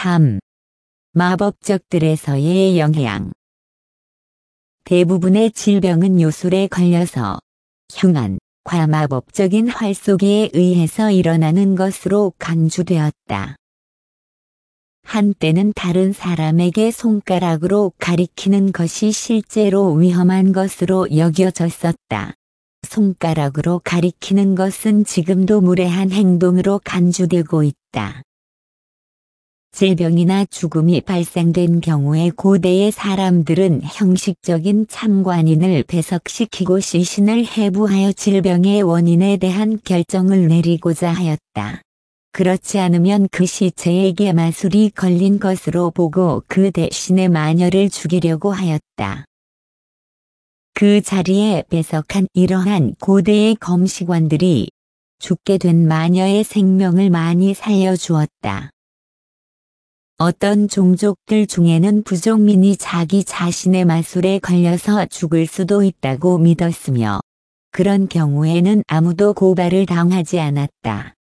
3. 마법적들에서의 영향. 대부분의 질병은 요술에 걸려서 흉한, 과마법적인 활 속에 의해서 일어나는 것으로 간주되었다. 한때는 다른 사람에게 손가락으로 가리키는 것이 실제로 위험한 것으로 여겨졌었다. 손가락으로 가리키는 것은 지금도 무례한 행동으로 간주되고 있다. 질병이나 죽음이 발생된 경우에 고대의 사람들은 형식적인 참관인을 배석시키고 시신을 해부하여 질병의 원인에 대한 결정을 내리고자 하였다. 그렇지 않으면 그 시체에게 마술이 걸린 것으로 보고 그 대신에 마녀를 죽이려고 하였다. 그 자리에 배석한 이러한 고대의 검시관들이 죽게 된 마녀의 생명을 많이 살려주었다. 어떤 종족들 중에는 부족민이 자기 자신의 마술에 걸려서 죽을 수도 있다고 믿었으며, 그런 경우에는 아무도 고발을 당하지 않았다.